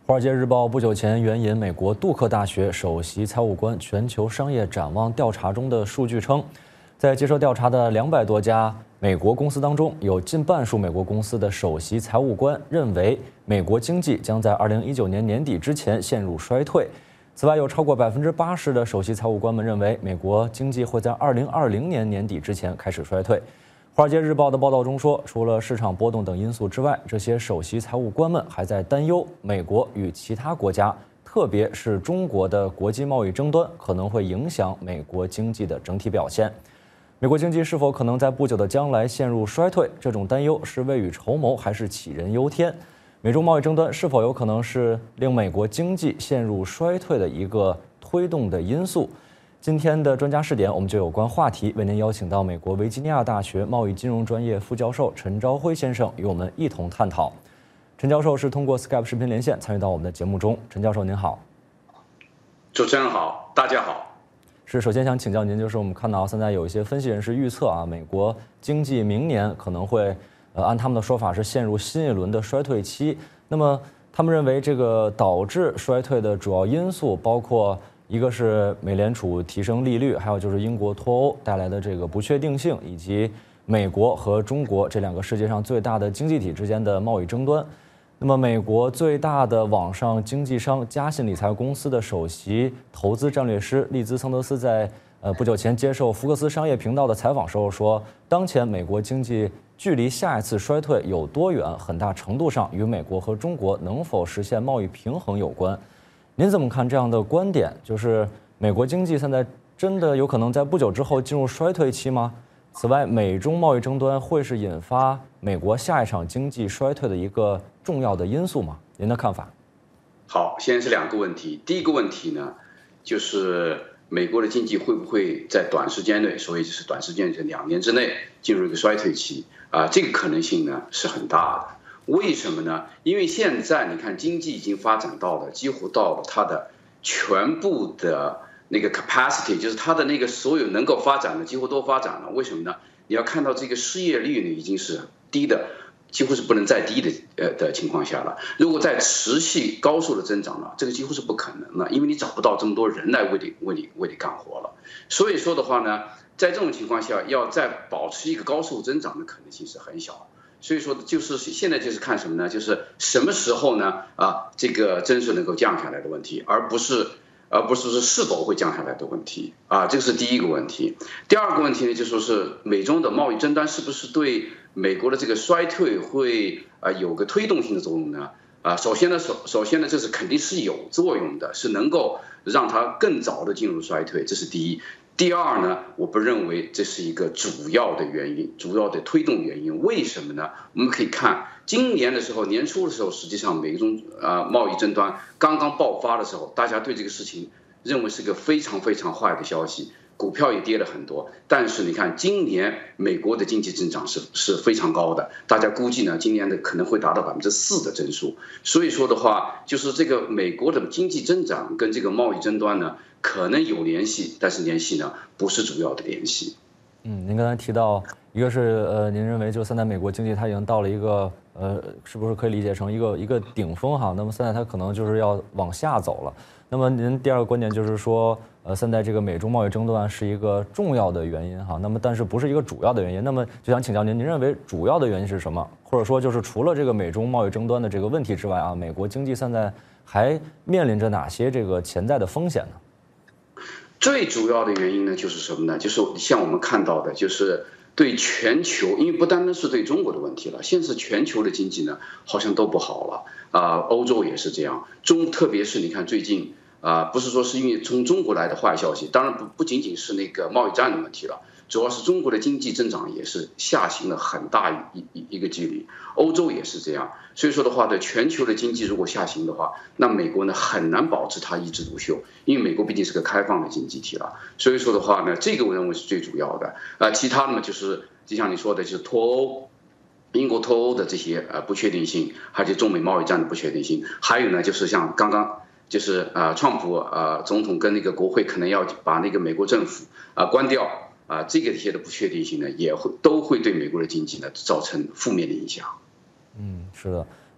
华尔街日报不久前援引美国杜克大学首席财务官全球商业展望调查中的数据称，在接受调查的200多家美国公司当中，有近半数美国公司的首席财务官认为，美国经济将在2019年年底之前陷入衰退。此外，有超过80%的首席财务官们认为，美国经济会在2020年年底之前开始衰退。华尔街日报的报道中说，除了市场波动等因素之外，这些首席财务官们还在担忧美国与其他国家，特别是中国的国际贸易争端可能会影响美国经济的整体表现。美国经济是否可能在不久的将来陷入衰退，这种担忧是未雨绸缪还是杞人忧天？美中贸易争端是否有可能是令美国经济陷入衰退的一个推动的因素？今天的专家视点，我们就有关话题为您邀请到美国维吉尼亚大学贸易金融专业副教授陈朝晖先生与我们一同探讨。陈教授是通过 Skype 视频连线参与到我们的节目中。陈教授您好。 主持人好，大家好。 首先想请教您，就是我们看到现在有一些分析人士预测美国经济明年可能会按他们的说法是陷入新一轮的衰退期。那么他们认为这个导致衰退的主要因素包括一个是美联储提升利率，还有就是英国脱欧带来的这个不确定性，以及美国和中国这2个世界上最大的经济体之间的贸易争端。那么美国最大的网上经纪商嘉信理财公司的首席投资战略师利兹桑德斯在不久前接受福克斯商业频道的采访时候说，当前美国经济距离下一次衰退有多远，很大程度上与美国和中国能否实现贸易平衡有关。您怎么看这样的观点？就是美国经济现在真的有可能在不久之后进入衰退期吗？此外，美中贸易争端会是引发美国下一场经济衰退的一个重要的因素吗？您的看法？ 好，现在是2个问题。第一个问题呢，就是美国的经济会不会在短时间内，所以就是短时间这2年之内进入一个衰退期这个可能性呢是很大的。为什么呢？因为现在你看经济已经发展到了几乎到了它的全部的那个 capacity， 就是它的那个所有能够发展的几乎都发展了。为什么呢？你要看到这个失业率呢已经是低的，几乎是不能再低的情况下了。如果再持续高速的增长了，这个几乎是不可能了，因为你找不到这么多人来为你干活了。所以说的话呢，在这种情况下，要再保持一个高速增长的可能性是很小。所以说就是现在就是看什么呢？就是什么时候呢？这个增速能够降下来的问题，而不是是否会降下来的问题这是第一个问题。第2个问题呢，就说是美中的贸易争端是不是对美国的这个衰退会有个推动性的作用呢？首先呢，这是肯定是有作用的，是能够让它更早的进入衰退，这是第一。第2呢，我不认为这是一个主要的原因，主要的推动原因。为什么呢？我们可以看今年的时候，年初的时候，实际上美中贸易争端刚刚爆发的时候，大家对这个事情认为是个非常非常坏的消息，股票也跌了很多。但是你看，今年美国的经济增长是非常高的，大家估计呢，今年的可能会达到4%的增速。所以说的话，就是这个美国的经济增长跟这个贸易争端呢，可能有联系，但是联系呢不是主要的联系。 您刚才提到一个是您认为就现在美国经济它已经到了一个是不是可以理解成一个顶峰哈？那么现在它可能就是要往下走了。那么您第2个观点就是说现在这个美中贸易争端是一个重要的原因哈，那么但是不是一个主要的原因。那么就想请教您，您认为主要的原因是什么？或者说就是除了这个美中贸易争端的这个问题之外美国经济现在还面临着哪些这个潜在的风险呢？ 最主要的原因呢，就是什么呢？就是像我们看到的，就是对全球，因为不单单是对中国的问题了，现在是全球的经济呢，好像都不好了欧洲也是这样，特别是你看最近不是说是因为从中国来的坏消息，当然不仅仅是那个贸易战的问题了，主要是中国的经济增长也是下行了很大一个距离，欧洲也是这样。所以说的话，对全球的经济如果下行的话，那美国呢很难保持它一枝独秀，因为美国毕竟是个开放的经济体了。所以说的话呢，这个我认为是最主要的其他的呢就是就像你说的，就是脱欧。英国脱欧的这些不确定性，还有中美贸易战的不确定性，还有呢就是像刚刚就是川普总统跟那个国会可能要把那个美国政府关掉这个些的不确定性呢，都会对美国的经济呢造成负面的影响。 是的。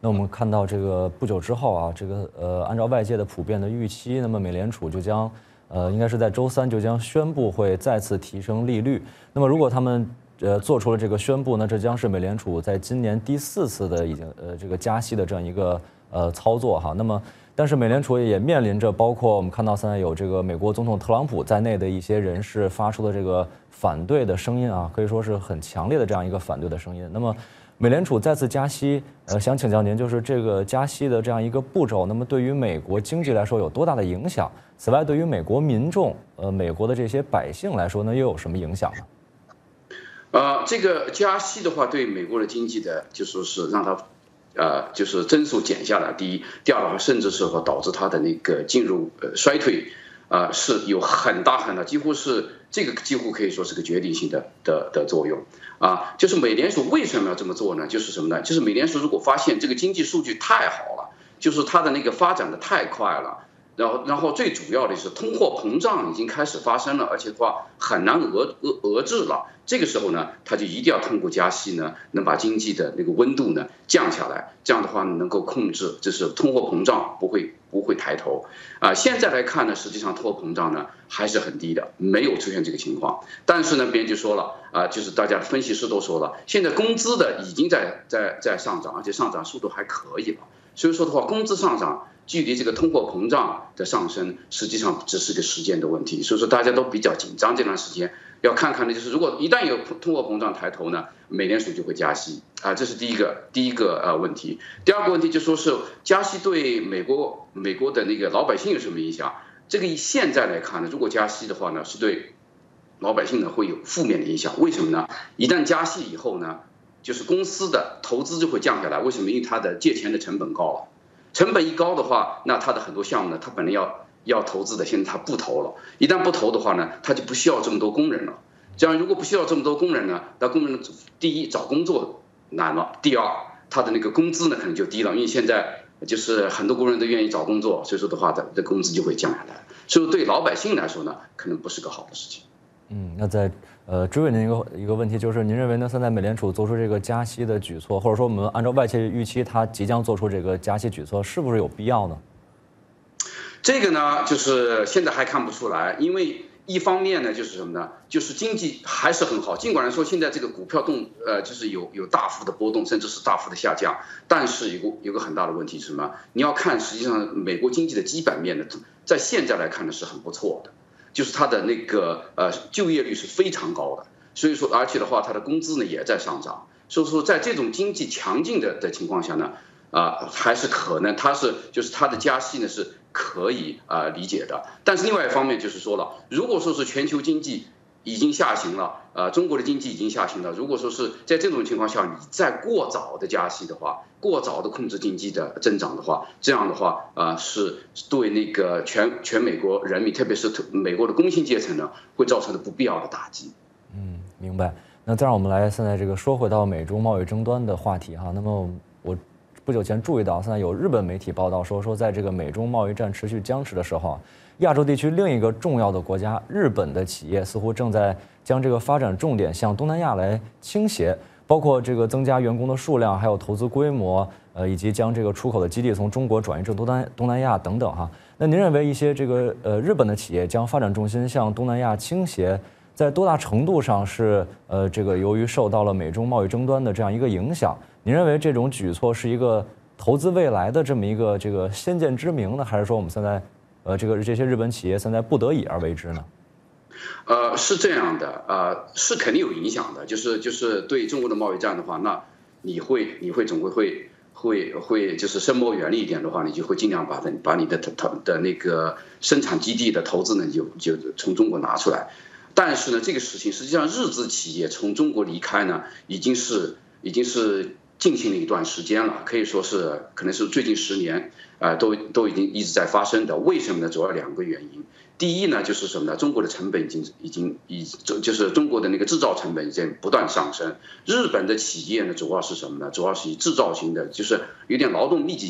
那我们看到这个不久之后啊，这个按照外界的普遍的预期，那么美联储就将应该是在周3就将宣布会再次提升利率。那么如果他们做出了这个宣布呢，这将是美联储在今年第4次的已经这个加息的这样一个操作哈。那么但是美联储也面临着包括我们看到现在有这个美国总统特朗普在内的一些人士发出的这个反对的声音啊，可以说是很强烈的这样一个反对的声音。那么美联储再次加息，想请教您，就是这个加息的这样一个步骤，那么对于美国经济来说有多大的影响？此外，对于美国民众，美国的这些百姓来说呢，又有什么影响呢？ 这个加息的话，对美国的经济的，就说是让它，就是增速减下来。第一，第二的话，甚至是导致它的那个进入衰退，是有很大很大，几乎可以说是个决定性的作用。就是美联储为什么要这么做呢？就是什么呢？就是美联储如果发现这个经济数据太好了，就是它的那个发展的太快了。然后最主要的是通货膨胀已经开始发生了，而且的话很难遏制了。这个时候呢，它就一定要通过加息呢，能把经济的那个温度呢降下来。这样的话能够控制，就是通货膨胀不会抬头。现在来看呢，实际上通货膨胀呢还是很低的，没有出现这个情况。但是呢，别人就说了就是大家分析师都说了，现在工资的已经在上涨，而且上涨速度还可以了。所以说的话，工资上涨距离这个通货膨胀的上升，实际上只是个时间的问题。所以说大家都比较紧张，这段时间要看看的就是，如果一旦有通货膨胀抬头呢，美联储就会加息这是第一个问题。第二个问题就说是加息对美国的那个老百姓有什么影响？这个现在来看呢，如果加息的话呢，是对老百姓呢会有负面的影响。为什么呢？一旦加息以后呢，就是公司的投资就会降下来。为什么？因为它的借钱的成本高了。成本一高的话，那它的很多项目呢，它本来要投资的，现在它不投了。一旦不投的话呢，它就不需要这么多工人了。这样如果不需要这么多工人呢，那工人第一找工作难了，第二他的那个工资呢可能就低了，因为现在就是很多工人都愿意找工作，所以说的话的工资就会降下来。所以对老百姓来说呢，可能不是个好的事情。 那在追问您一个问题，就是您认为呢，现在美联储做出这个加息的举措，或者说我们按照外界预期，它即将做出这个加息举措，是不是有必要呢？ 这个呢，就是现在还看不出来，因为一方面呢，就是什么呢？就是经济还是很好，尽管来说现在这个股票就是有大幅的波动，甚至是大幅的下降，但是有个很大的问题是什么？你要看实际上美国经济的基本面呢，在现在来看呢是很不错的。就是它的那个就业率是非常高的，所以说而且的话，它的工资呢也在上涨，所以说在这种经济强劲的情况下呢，还是可能就是它的加息呢是可以理解的。但是另外一方面就是说了，如果说是全球经济已经下行了，中国的经济已经下行了，如果说是在这种情况下，你再过早的加息的话，过早的控制经济的增长的话，这样的话是对那个全美国人民，特别是美国的工薪阶层呢，会造成的不必要的打击。 明白。那再让我们来现在这个说回到美中贸易争端的话题哈。那么我不久前注意到，现在有日本媒体报道说在这个美中贸易战持续僵持的时候亚洲地区另一个重要的国家日本的企业似乎正在将这个发展重点向东南亚来倾斜，包括这个增加员工的数量，还有投资规模，以及将这个出口的基地从中国转移至东南亚等等哈。那您认为一些这个日本的企业将发展重心向东南亚倾斜，在多大程度上是这个由于受到了美中贸易争端的这样一个影响？您认为这种举措是一个投资未来的这么一个这个先见之明呢，还是说我们现在这些日本企业现在不得已而为之呢？ 是这样的，是肯定有影响的。就是对中国的贸易战的话，那你总会就是深谋远虑一点的话，你就会尽量把你的那个生产基地的投资呢，就从中国拿出来。但是呢，这个事情实际上日资企业从中国离开呢，已经是进行了一段时间了，可以说是可能是最近10年都已经一直在发生的。为什么呢？主要2个原因。第一呢，就是什么呢？中国的成本就是中国的那个制造成本已经不断上升。日本的企业呢，主要是什么呢？主要是以制造型的，就是有点劳动密集型的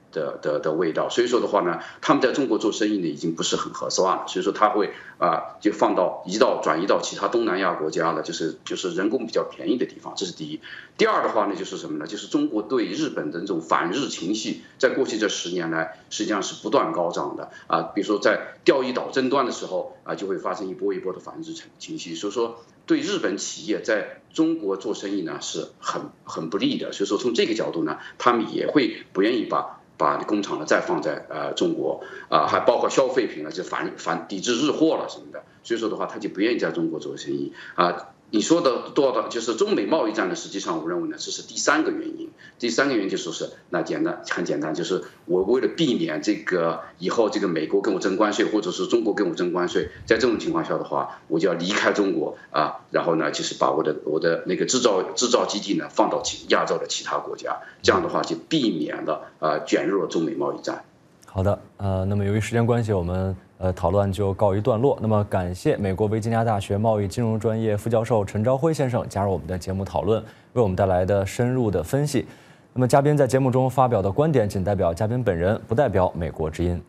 的味道。所以说的话呢，他们在中国做生意呢已经不是很合算了，所以说他会就转移到其他东南亚国家了，就是人工比较便宜的地方，这是第一。第二的话呢，就是什么呢？就是中国对日本的这种反日情绪，在过去这10年来实际上是不断高涨的比如说在钓鱼岛争端的时候就会发生一波一波的反日情绪，所以说对日本企业在中国做生意呢是很不利的。所以说从这个角度呢，他们也会不愿意把工厂呢再放在中国还包括消费品呢就抵制日货了什么的，所以说的话他就不愿意在中国做生意你说的多的就是中美贸易战呢，实际上我认为呢这是第3个原因。第3个原因就是很简单，就是我为了避免这个以后这个美国跟我征关税，或者是中国跟我征关税，在这种情况下的话，我就要离开中国然后呢就是把我的那个制造基地呢放到亚洲的其他国家，这样的话就避免了卷入了中美贸易战。 好的，那么由于时间关系，我们讨论就告一段落。那么感谢美国维吉尼亚大学贸易金融专业副教授陈朝晖先生加入我们的节目讨论，为我们带来的深入的分析。那么嘉宾在节目中发表的观点仅代表嘉宾本人，不代表美国之音。